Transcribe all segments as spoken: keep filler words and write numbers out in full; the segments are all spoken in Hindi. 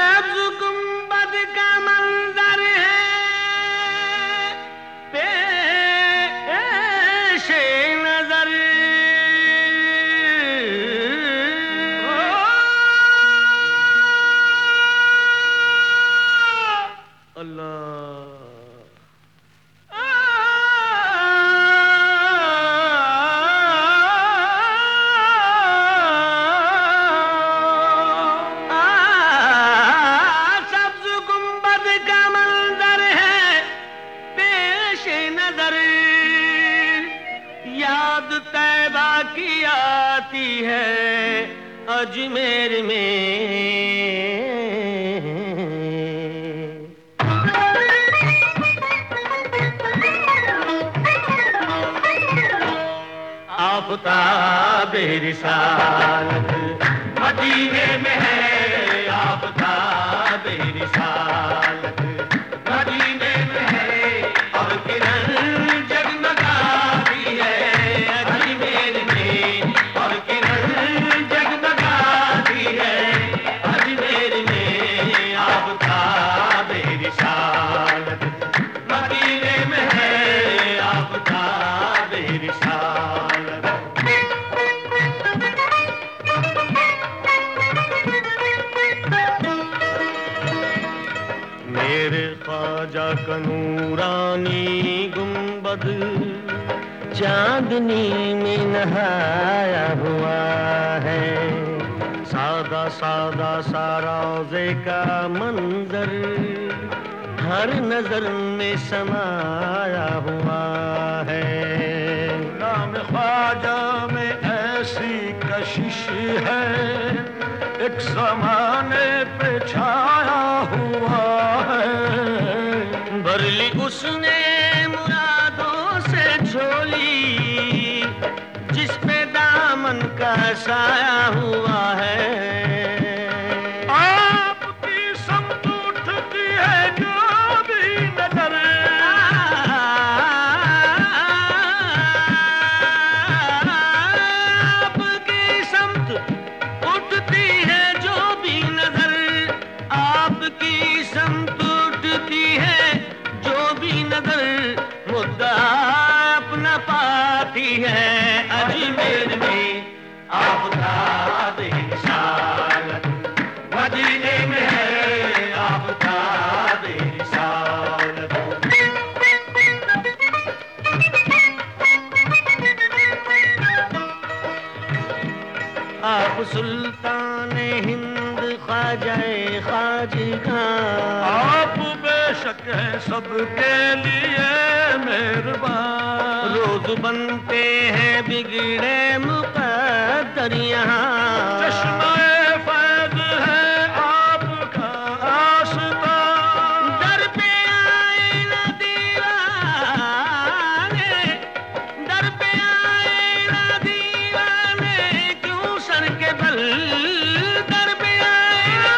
सब्ज गुंबद का मंजर है पेश नजर। याद तैबा की आती है अजमेर में। आफ़ताबे रिसालत मदीने में है, आफ़ताबे रिसालत मदीने में है, और किरण जगमगाती है अजमेर में, और किरण जगमगाती है अजमेर में। आफ़ताबे रिसालत मदीने में है, आफ़ताबे रिसालत। मेरे ख्वाजा का नूरानी गुंबद चांदनी में नहाया हुआ है। सादा सादा सा रोज़े का मंजर हर नजर में समाया हुआ है। नाम ख्वाजा में ऐसी कशिश है, एक ज़माने पे छाया हुआ है। भर ली उसने मुरादों से झोली, जिस पे दामन का साया हुआ है। आपकी समत उठती है जो भी नजर, आपकी समत उठती है जो भी नजर, आपकी समत उठती है जो भी नजर, मुद्दा अपना पाती है अजमेर में। आफ़ताबे रिसालत मदीने में है, आफ़ताबे रिसालत। आप सुल्तान हिंद ख्वाजाए ख्वाजगा, आप बेशक हैं सबके लिए मेहरबान। रोज बनते हैं बिगड़े मुक़द्दर यहाँ, चश्मे फैज़ है आपका आस्था। दर पे आए ना दीवाने, दर पे आए ना दीवाने, क्यों सर के बल दर पे आए ना,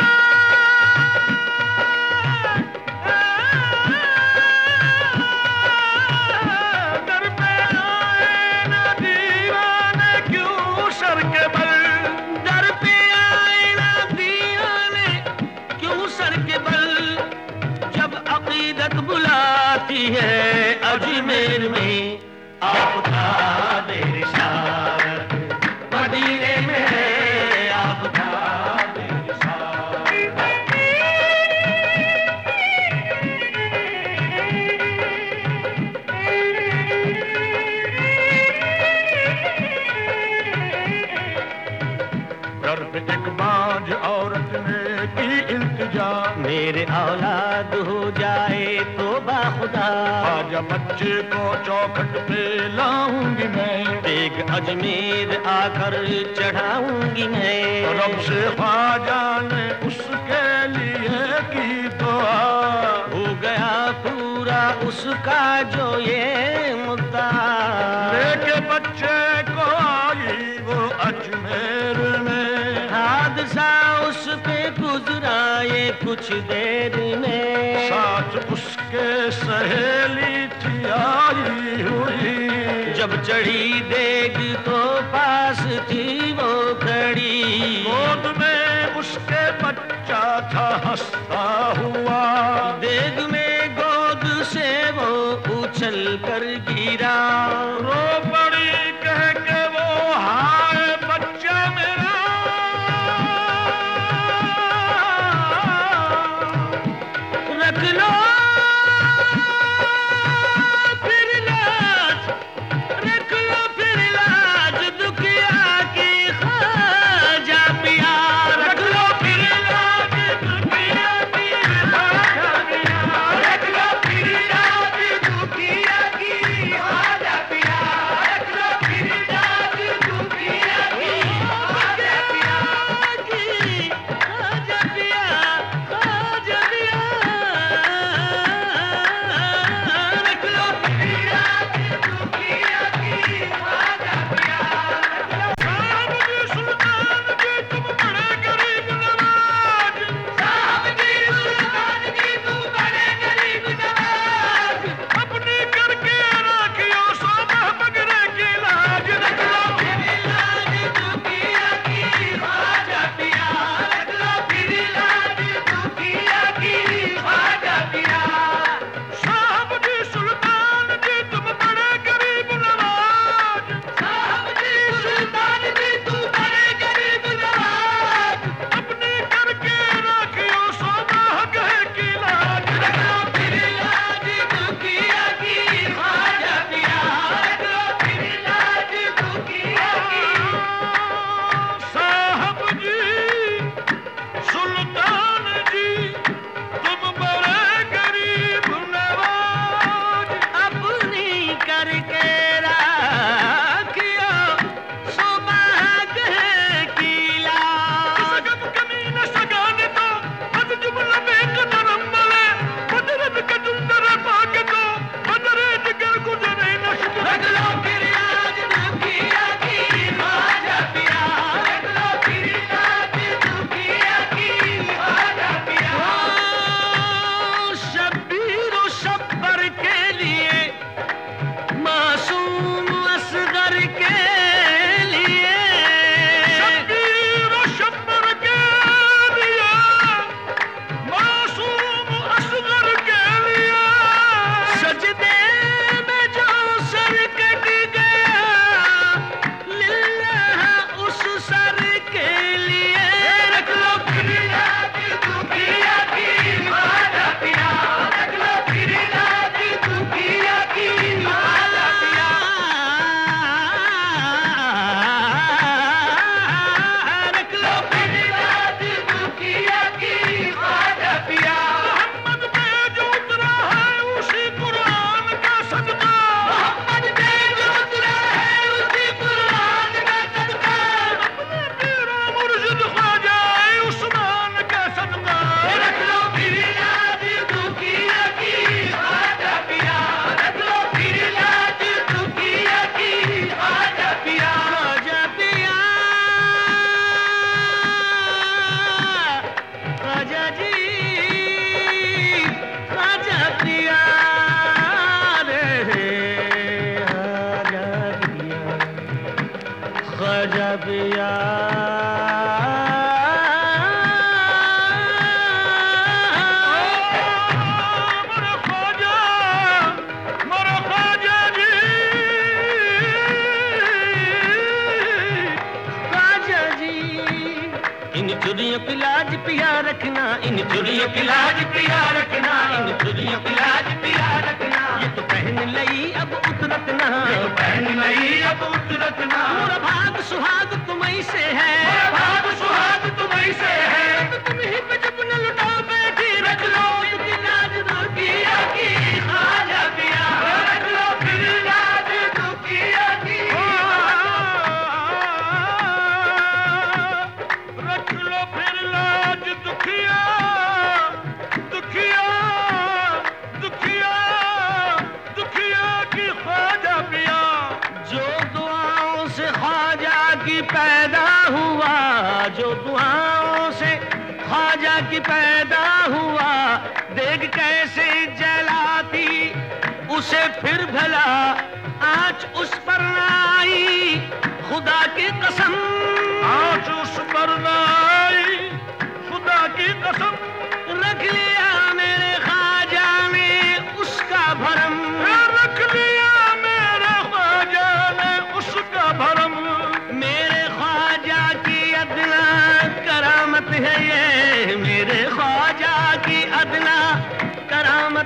दर पे आए ना दीवाने, क्यों सर के बल दर पे आए ना दीवाने, क्यों सर के बल। जब अक़ीदत बुलाती है अजमेर में, आफ़ताबे रिसालत मदीने में है, आफ़ताबे रिसालत। दर पे एक बांझ औरत ने की इल्तिजा, मेरे औलाद हो जाए तो बाखुदा। ख्वाजा बच्चे को चौखट पे लाऊंगी मैं, एक अजमेर आकर चढ़ाऊंगी मैं। रब से ख्वाजा ने उसके लिए की दुआ, हो गया पूरा उसका जो ये मुद्दा। लेके बच्चे को आई वो अजमेर में, हादसा उस पे गुजरा ये कुछ देर में। साथ उसके सहेली थी आई हुई, जब चढ़ी देख तो पास थी वो खड़ी। गोद में उसके बच्चा था हंसता हुआ, देग में गोद से वो उछल कर गिरा। रो पड़ी कह के वो हाय बच्चा मेरा, रख लो फिर लाज, रख लो फिर लाज दुखिया की ख्वाजा पिया। रख लो फिर लाज दुखिया की ख्वाजा पिया, रख लो फिर लाज दुखिया की ख्वाजा पिया, रख लो फिर लाज दुखिया की ख्वाजा पिया की ख्वाजा पिया, ख्वाजा पिया। रख लो फिर लाज दुखिया की ख्वाजा पिया। साहब जी सुल्तान जी तुम बड़े गरीब नवाज, साहब जी सुल्तान जी तुम बड़े गरीब नवाज, अपनी करके राखियो सो बगरे की लाज। रख लो फिर लाज दुखिया की ख्वाजा पिया, रख लो फिर लाज दुखिया की ख्वाजा पिया। साहब जी सुल्तान जी तुम बड़े गरीब नवाज, साहब जी सुल्तान जी तुम बड़े गरीब नवाज, अपनी करके राखियो सो बगरे की लाज। रख लो फिर लाज दुखिया की ख्वाजा पिया, रख लो फिर लाज दुखिया की। साहब जी सुल्तान जी तुम बड़े गरीब नवाज, अपनी करके राखियो सौभाग्य की लाज। सगम कमी न सगाने तो बद जुमला बेक नरम मले, बदरत के जुंदर पाके तो बदरे जिगर गुजरे न शुक्र। रख लो फिर लाज दुखिया की ख्वाजा पिया, रख लो फिर लाज दुखिया की ख्वाजा पिया। ओ शब्बीर ओ शब्बर के लिए, मासूम असगर के लिए, शब्बीर और शब्बर के लिए, मासूम असगर के लिए, सजदे में जो सर कट गया, लिल्लाह उस सर के लिए। रख लो फिर लाज दुखिया की ख्वाजा पिया, रख लो फिर लाज दुखिया की ख्वाजा पिया। रख लो फिर लाज दुखिया की ख्वाजा पिया। मोहम्मद पे जो उतरा है उसी कुरान का सदका, मोहम्मद पे जो उतरा है उसी कुरान का सदका, अपने पीरो मुर्शिद ख्वाजा उस्मान का सदका। रख लो फिर लाज दुखिया की ख्वाजा पिया, रख लो फिर लाज दुखिया की ख्वाजा पिया। ख्वाजा पिया, ख्वाजा जी, ख्वाजा पिया रे, ख्वाजा पिया, ख्वाजा पिया। मेरे ख्वाजा, मेरे ख्वाजा जी, ख्वाजा जी, इन चुरियों की लाज पिया रखना, इन चुरियों की लाज पिया रखना, इन चुरियों की लाज पिया रखना। ये तो पहन लई अब उतरत ना, ये तो पहन लई अब उतरत ना। मोरा भाग सुहाग तुम्हीं से है, मेरा भाग सुहाग तुम्हीं से है, तो तुम ही पे जब न लुटाओ बैठी। रख लो इनकी लाज दुखिया की ख्वाजा पिया, रख लो फिर लाज दुखिया की। रख लो फिर लाज दुखिया, दुखिया, दुखिया, दुखिया की ख्वाजा पिया। जो दुआओं से ख्वाजा की पैदा हुआ, जो दुआओं से ख्वाजा की पैदा हुआ, देख कैसे जलाती उसे फिर भला आँच उस पर न आई, खुदा की कसम आज उस पर न आई, खुदा की कसम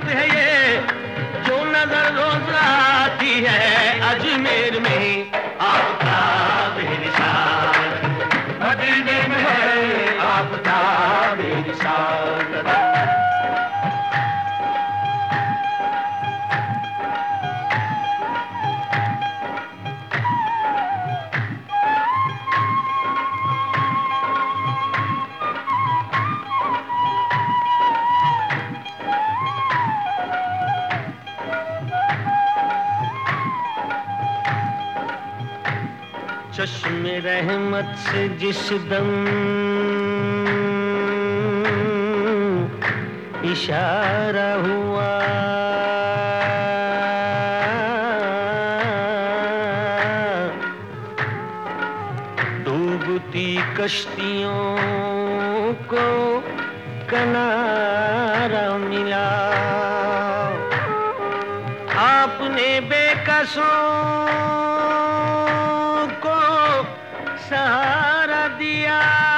रहमत है ये जो नजर रोज आती है अजमेर में आफताब रिसालत मदीने में है आफताब रिसालत। चश्मे रहमत से जिस दम इशारा हुआ डूबती कश्तियों को किनारा मिला आपने बेकसों सहारा दिया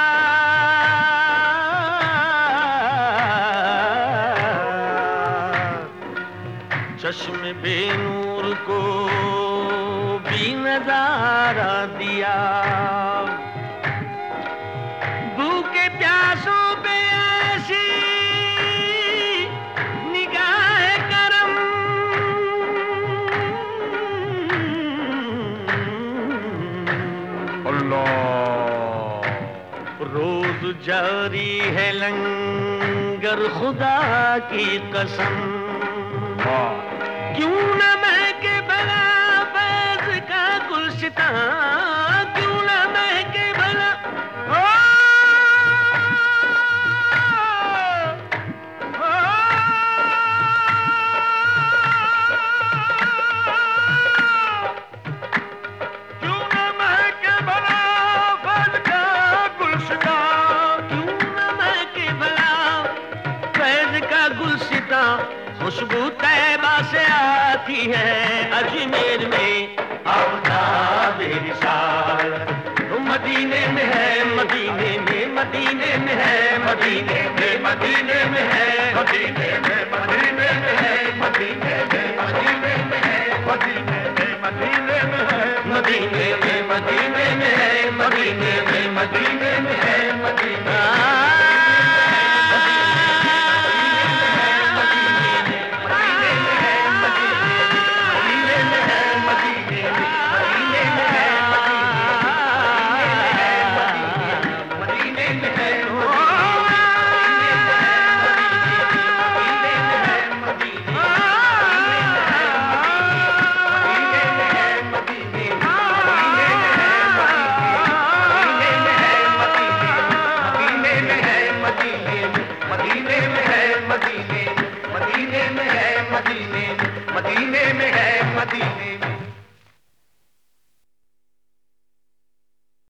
चश्मे बेनूर को भी नजारा दिया भूखे प्यासों पे ऐसी निगाह करम रोज जारी है लंगर खुदा की कसम क्यों न महके भला फैज़ का गुलशिता क्यों न महके भला ओ, ओ, क्यों न महके भला फैज़ का गुलशिता क्यों न महके भला फैज़ का गुलशिता खुशबू तैबा से आती है अजमेर में आफताब रिसालत तो मदीने में है मदीने में मदीने में है मदीने में मदीने में है मदीने